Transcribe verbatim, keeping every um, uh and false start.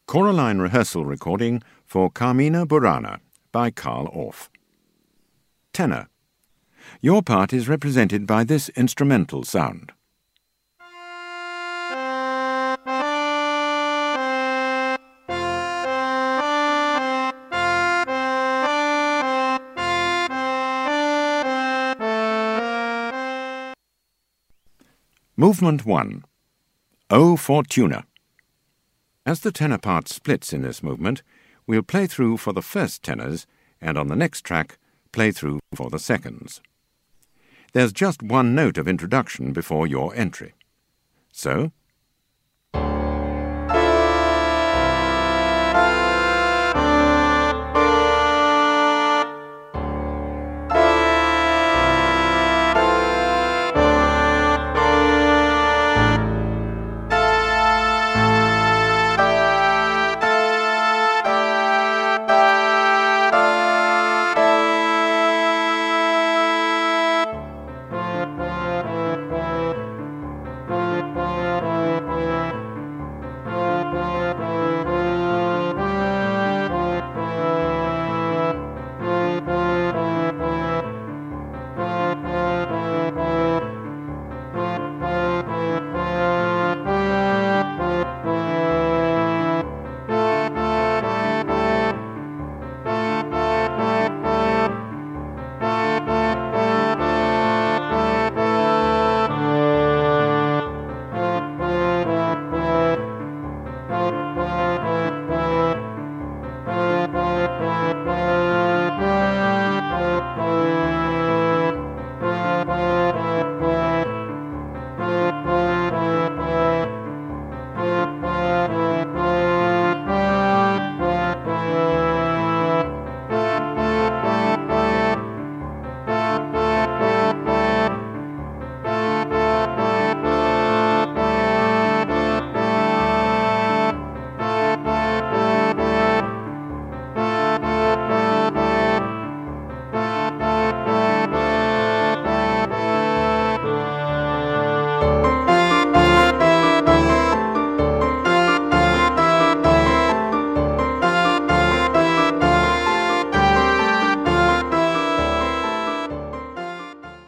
Choraline rehearsal recording for Carmina Burana by Carl Orff. Tenor. Your part is represented by this instrumental sound. Movement one. O Fortuna. As the tenor part splits in this movement, we'll play through for the first tenors and on the next track, play through for the seconds. There's just one note of introduction before your entry. So,